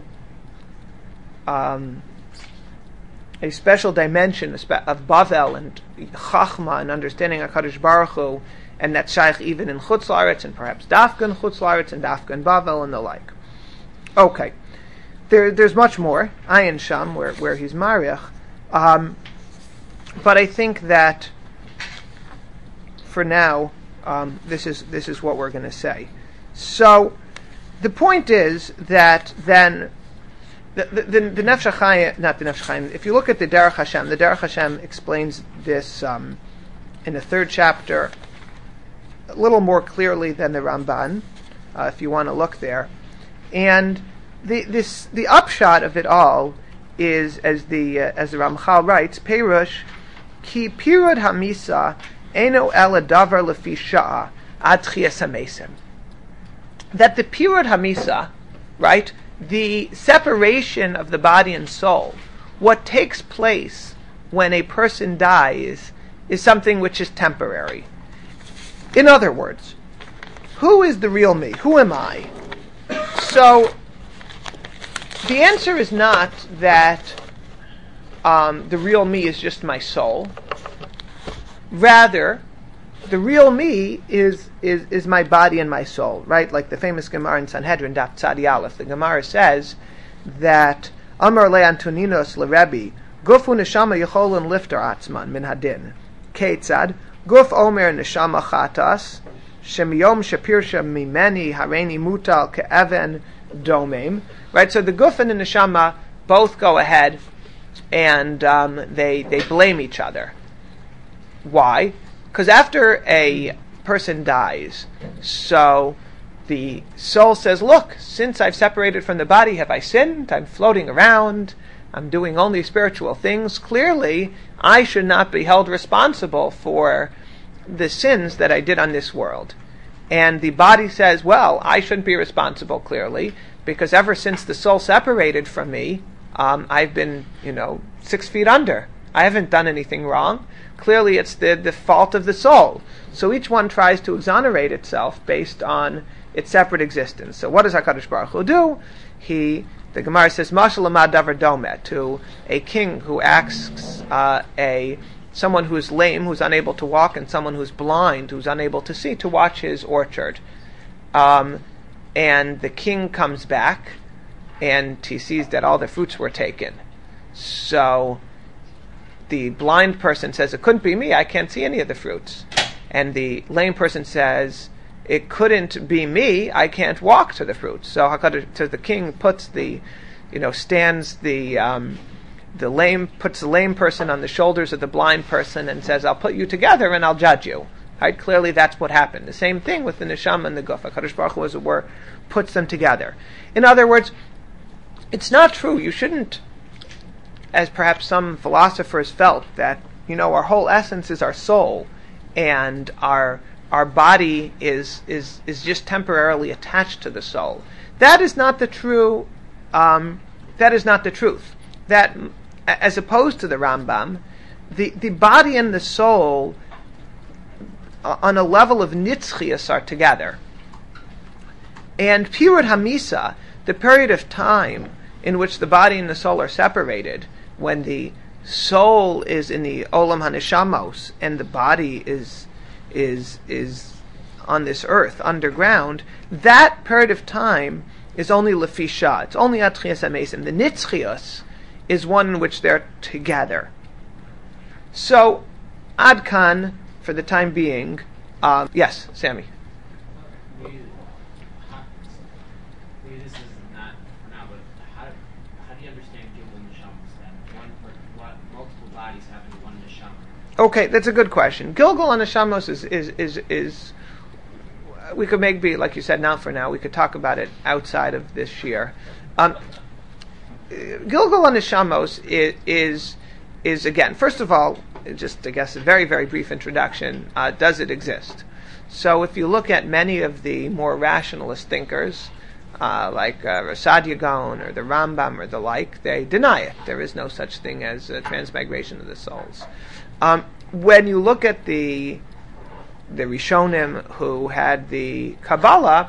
um, a special dimension of Bavel and Chachma and understanding HaKadosh Baruch Hu, and that's shaykh even in Chutz La'aretz and perhaps Dafka in Chutz La'aretz and Dafka in Bavel and the like. Okay. There, there's much more, Ayin Sham, where, where he's Mariach, um, but I think that for now, um, this is this is what we're going to say. So, the point is that then the the, the, the Nefesh HaChaim, not the Nefesh HaChaim, if you look at the Derech Hashem, the Derech Hashem explains this um, in the third chapter a little more clearly than the Ramban, uh, if you want to look there, and The this the upshot of it all is, as the uh, as the Ramchal writes, Perush ki pirud hamisa eno ela davar lefi sha'a ad tchias hamesim. That the pirud hamisa, right, the separation of the body and soul, what takes place when a person dies, is something which is temporary. In other words, who is the real me? Who am I? So, the answer is not that um, the real me is just my soul. Rather, the real me is, is is my body and my soul, right? Like the famous Gemara in Sanhedrin, Daf Tzadi Aleph. The Gemara says that Amar le Antoninos le Rebbe, Gufu neshama yecholun lifter atzman min hadin. Keitzad, Guf omer neshama chatas, shemiyom shapirsha mimeni hareni mutal ke'even domem. Right, so the guf and the neshama both go ahead and um, they they blame each other. Why? Because after a person dies, so the soul says, look, since I've separated from the body, have I sinned? I'm floating around. I'm doing only spiritual things. Clearly, I should not be held responsible for the sins that I did on this world. And the body says, well, I shouldn't be responsible, clearly, because ever since the soul separated from me, um, I've been, you know, six feet under. I haven't done anything wrong. Clearly, it's the, the fault of the soul. So each one tries to exonerate itself based on its separate existence. So what does HaKadosh Baruch Hu do? He, the Gemara says, Mashal Amad Davar Domet, to a king who asks uh, a someone who's lame, who's unable to walk, and someone who's blind, who's unable to see, to watch his orchard. Um, and the king comes back, and he sees that all the fruits were taken. So the blind person says, it couldn't be me, I can't see any of the fruits. And the lame person says, it couldn't be me, I can't walk to the fruits. So HaKadosh, so the king puts the, you know, stands the um, the lame, puts the lame person on the shoulders of the blind person and says, I'll put you together and I'll judge you. Right? Clearly that's what happened. The same thing with the neshama and the guf. HaKadosh Baruch Hu, as it were, puts them together. In other words, it's not true. You shouldn't, as perhaps some philosophers felt, that, you know, our whole essence is our soul, and our our body is is is just temporarily attached to the soul. That is not the true. Um, that is not the truth. That, as opposed to the Rambam, the the body and the soul, uh, on a level of nitzchias, are together. And Pirud Hamisa, the period of time in which the body and the soul are separated, when the soul is in the Olam HaNeshamos and the body is is is on this earth, underground, that period of time is only Lefisha. It's only Atchias HaMesim. The Nitzchios is one in which they're together. So, Adkan, for the time being, uh, yes, Sammy. Maybe, how, maybe this is not for now, but how, how do you understand Gimel Neshamas then? One, what, multiple bodies having one Neshama. Okay, that's a good question. Gilgul on Neshamos is, is, is, is, we could maybe, like you said, not for now, we could talk about it outside of this year. Um, Gilgul on Neshamos is, is, is, again, first of all, just, I guess, a very, very brief introduction. Uh, does it exist? So if you look at many of the more rationalist thinkers, uh, like uh, Rasadia Gaon or the Rambam or the like, they deny it. There is no such thing as a transmigration of the souls. Um, when you look at the the Rishonim who had the Kabbalah,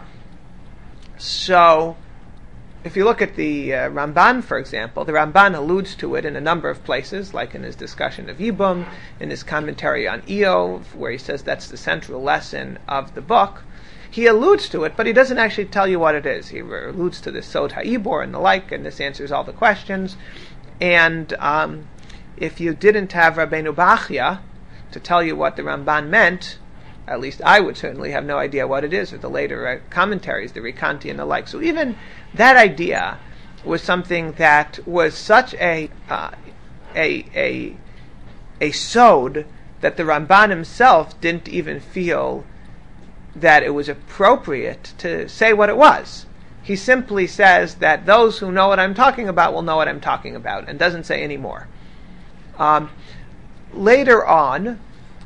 so if you look at the uh, Ramban, for example, the Ramban alludes to it in a number of places, like in his discussion of Yibum, in his commentary on Eov, where he says that's the central lesson of the book. He alludes to it, but he doesn't actually tell you what it is. He alludes to the Sod HaIbor and the like, and this answers all the questions. And um, if you didn't have Rabbeinu Bachya to tell you what the Ramban meant, at least I would certainly have no idea what it is, or the later uh, commentaries, the Rikanti and the like. So even that idea was something that was such a uh, a a a sod that the Ramban himself didn't even feel that it was appropriate to say what it was. He simply says that those who know what I'm talking about will know what I'm talking about, and doesn't say any more. Um, later on,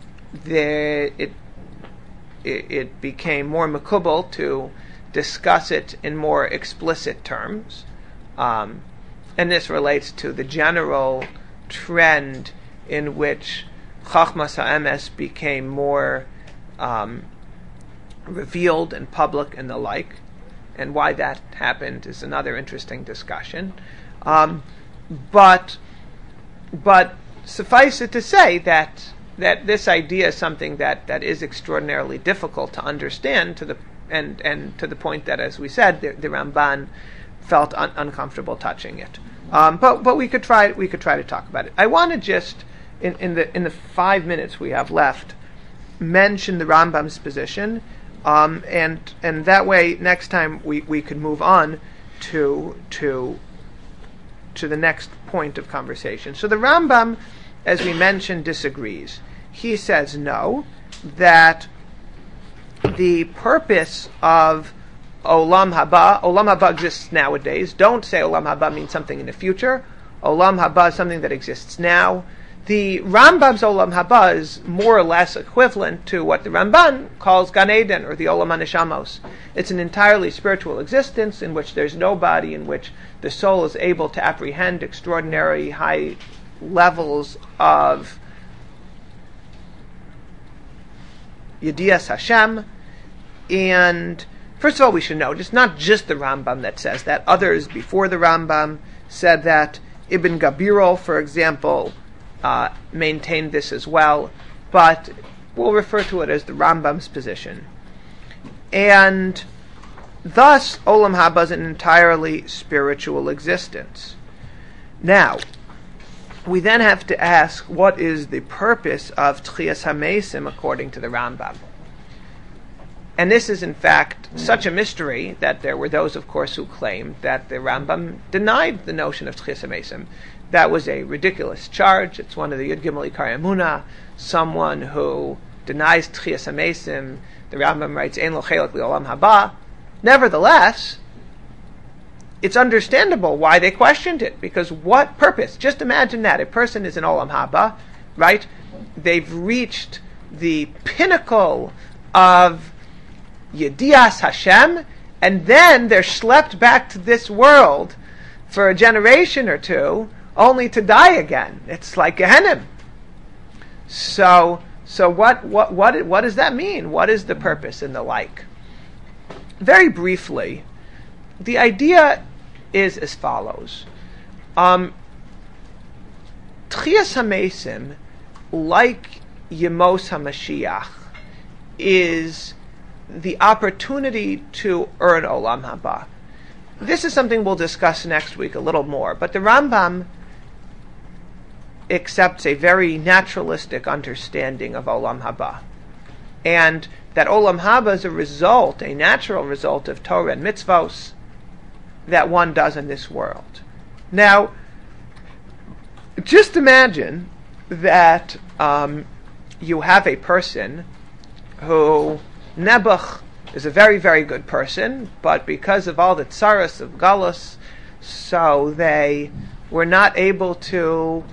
the it. it became more makubal to discuss it in more explicit terms. Um, and this relates to the general trend in which Chachmas HaEmes became more um, revealed and public and the like. And why that happened is another interesting discussion. Um, but, but suffice it to say that that this idea is something that, that is extraordinarily difficult to understand, to the and and to the point that, as we said, the, the Ramban felt un, uncomfortable touching it. Um, but but we could try we could try to talk about it. I want to just in, in the in the five minutes we have left mention the Rambam's position, um, and and that way next time we, we could move on to to to the next point of conversation. So the Rambam, as we mentioned, disagrees. He says no, that the purpose of Olam Haba, Olam Haba exists nowadays. Don't say Olam Haba means something in the future. Olam Haba is something that exists now. The Rambam's Olam Haba is more or less equivalent to what the Ramban calls Gan Eden, or the Olam HaNeshamos. It's an entirely spiritual existence in which there's no body, in which the soul is able to apprehend extraordinary high levels of Yedias Hashem. And first of all, we should note, it's not just the Rambam that says that. Others before the Rambam said that. Ibn Gabirol, for example, uh, maintained this as well. But we'll refer to it as the Rambam's position. And thus, Olam Haba is an entirely spiritual existence. Now, we then have to ask, what is the purpose of Tchias HaMesim according to the Rambam? And this is, in fact, such a mystery that there were those, of course, who claimed that the Rambam denied the notion of Tchias HaMesim. That was a ridiculous charge. It's one of the Yud Gimel Ikar Emunah. Someone who denies Tchias HaMesim, the Rambam writes, Ein lo chelek li'olam haba. Nevertheless, it's understandable why they questioned it, because what purpose? Just imagine that. A person is in Olam Haba, right? They've reached the pinnacle of Yedias Hashem, and then they're schlepped back to this world for a generation or two, only to die again. It's like Gehenna. So, so what, what, what, what does that mean? What is the purpose and the like? Very briefly, the idea is as follows. Um, Tchias HaMesim, like Yemos HaMashiach, is the opportunity to earn Olam Haba. This is something we'll discuss next week a little more, but the Rambam accepts a very naturalistic understanding of Olam Haba. And that Olam Haba is a result, a natural result of Torah and mitzvos that one does in this world. Now, just imagine that um, you have a person who, Nebuch is a very, very good person, but because of all the tsaras of Galus, so they were not able to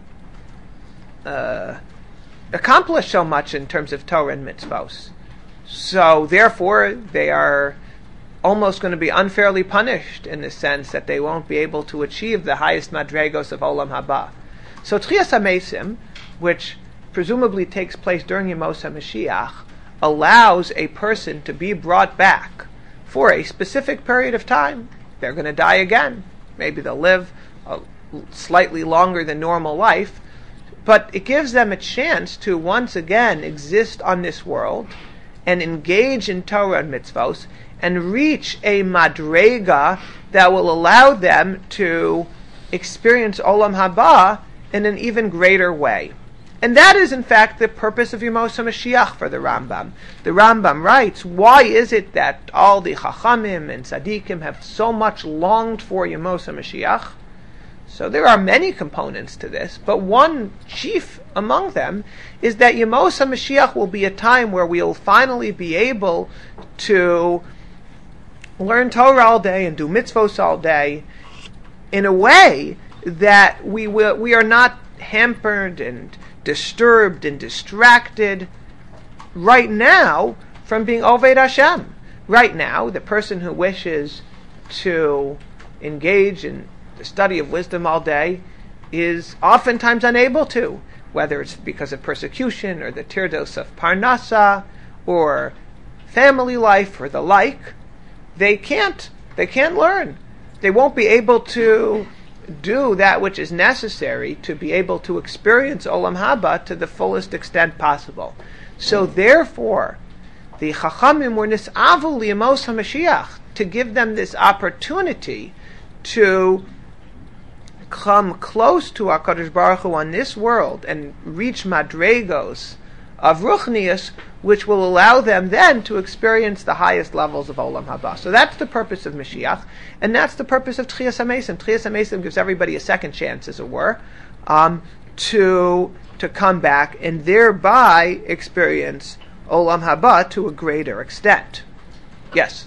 uh, accomplish so much in terms of Torah and mitzvos. So therefore, they are almost going to be unfairly punished in the sense that they won't be able to achieve the highest madregos of Olam Haba. So Tchias HaMesim, which presumably takes place during Yemos HaMashiach, allows a person to be brought back for a specific period of time. They're going to die again. Maybe they'll live a slightly longer than normal life, but it gives them a chance to once again exist on this world and engage in Torah and mitzvos and reach a madrega that will allow them to experience Olam Haba in an even greater way. And that is, in fact, the purpose of Yemos HaMashiach for the Rambam. The Rambam writes, why is it that all the Chachamim and Tzaddikim have so much longed for Yemos HaMashiach? So there are many components to this, but one chief among them is that Yemos HaMashiach will be a time where we'll finally be able to learn Torah all day and do mitzvos all day in a way that we will we are not hampered and disturbed and distracted right now from being Oved Hashem. Right now, the person who wishes to engage in the study of wisdom all day is oftentimes unable to, whether it's because of persecution or the tirdos of Parnasa or family life or the like. They can't. They can't learn. They won't be able to do that which is necessary to be able to experience Olam Haba to the fullest extent possible. So therefore, the Chachamim were nis'avu liyemos HaMashiach, to give them this opportunity to come close to HaKadosh Baruch Hu on this world and reach madregos of Ruchnius, which will allow them then to experience the highest levels of Olam Haba. So that's the purpose of Mashiach, and that's the purpose of Tchias HaMesim. Tchias HaMesim gives everybody a second chance, as it were, um, to to come back and thereby experience Olam Haba to a greater extent. Yes?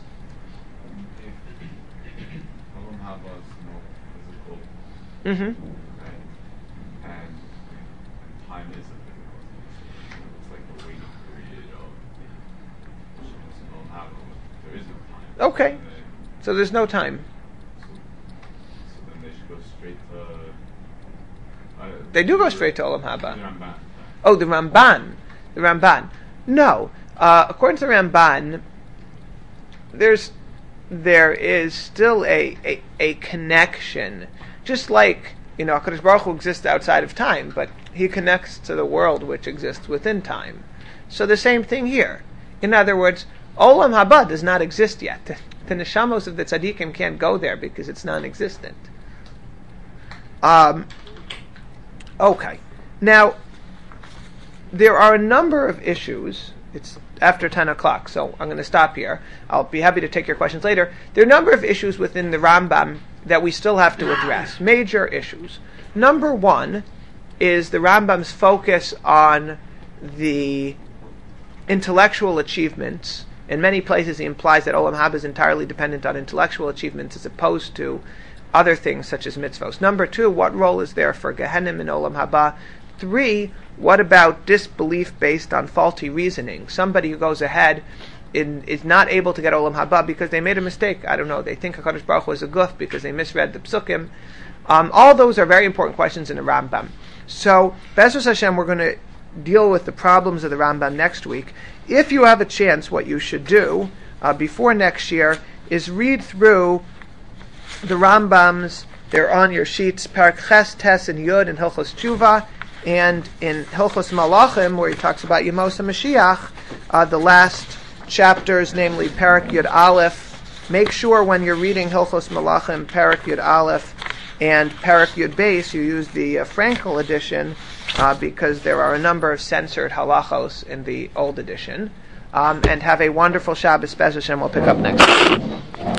Olam Haba is more physical. Mm-hmm. Right? And time is a physical. It's like the waiting period of Olam Haba. There is no time. Okay. So there's no time. So, so then they should go straight to. Uh, They do go straight to Olam the Haba. Ramban. Oh, the Ramban. The Ramban. No. Uh, according to the Ramban, there's there is still a, a, a connection. Just like, you know, HaKadosh Baruch Hu exists outside of time, but he connects to the world which exists within time. So the same thing here. In other words, Olam Haba does not exist yet. The, the neshamos of the tzaddikim can't go there because it's non-existent. Um, okay. Now, there are a number of issues. It's after ten o'clock, so I'm going to stop here. I'll be happy to take your questions later. There are a number of issues within the Rambam that we still have to address. Major issues. Number one is the Rambam's focus on the intellectual achievements. In many places he implies that Olam Haba is entirely dependent on intellectual achievements as opposed to other things such as mitzvos. Number two, what role is there for Gehenim in Olam Haba? Three, what about disbelief based on faulty reasoning? Somebody who goes ahead in, is not able to get Olam Haba because they made a mistake. I don't know, they think HaKadosh Baruch Hu is a guf because they misread the psukim. Um, all those are very important questions in the Rambam. So, Be'ezus Hashem, we're going to deal with the problems of the Rambam next week. If you have a chance, what you should do uh, before next year is read through the Rambams. They're on your sheets, Parak Ches, Tes, and Yud in Hilchos Tshuva, and in Hilchos Malachim, where he talks about Yemos HaMashiach, uh, the last chapters, namely Parak Yud Aleph. Make sure when you're reading Hilchos Malachim, Parak Yud Aleph, and Parak Yud Beis, you use the uh, Frankel edition, uh, because there are a number of censored halachos in the old edition. Um, and have a wonderful Shabbos. Be'ezus Hashem, we'll pick up next week.